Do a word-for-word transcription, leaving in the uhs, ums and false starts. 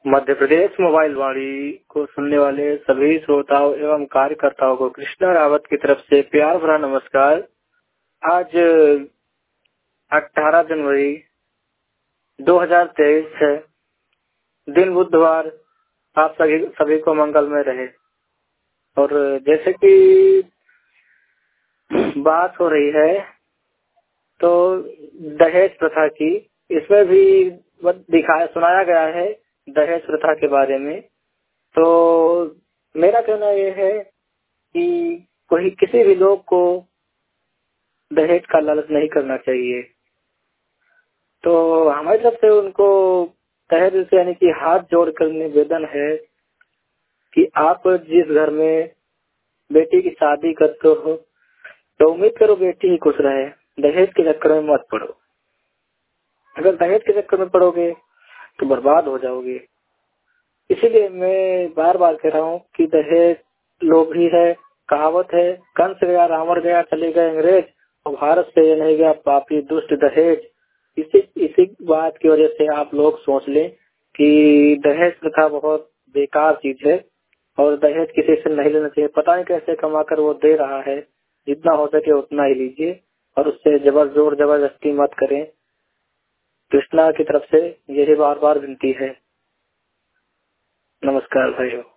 Madhya Pradesh mobile वाणी को सुनने वाले सभी श्रोताओं एवं कार्यकर्ताओं को कृष्णा रावत की तरफ से प्यार भरा नमस्कार। आज अठारह जनवरी दो हज़ार तेईस है, दिन बुधवार। आप सभी सभी को मंगलमय रहे। और जैसे कि बात हो रही है तो दहेज प्रथा की, इसमें भी दिखाया सुनाया गया है दहेज प्रथा के बारे में। तो मेरा कहना यह है कि कोई किसी भी लोग को दहेज का लालच नहीं करना चाहिए। तो हमारी तरफ से उनको दहेज से यानी कि हाथ जोड़कर निवेदन है कि आप जिस घर में बेटी की शादी करते हो तो उम्मीद करो बेटी ही खुश रहे, दहेज के चक्कर में मत पड़ो। अगर दहेज के चक्कर में पड़ोगे तो बर्बाद हो जाओगे। इसीलिए मैं बार बार कह रहा हूँ कि दहेज लोभी है। कहावत है, कंस गया रावण गया चले गए अंग्रेज, और भारत से ये नहीं गया पापी दुष्ट दहेज। इसी इसी बात की वजह से आप लोग सोच लें कि दहेज प्रथा बहुत बेकार चीज है और दहेज किसी से नहीं लेना चाहिए। पता नहीं कैसे कमा कर वो दे रहा है, जितना हो सके उतना ही लीजिए और उससे जबर जोर जबरदस्ती मत करें। कृष्णा की तरफ से यही बार बार विनती है। नमस्कार भाइयों।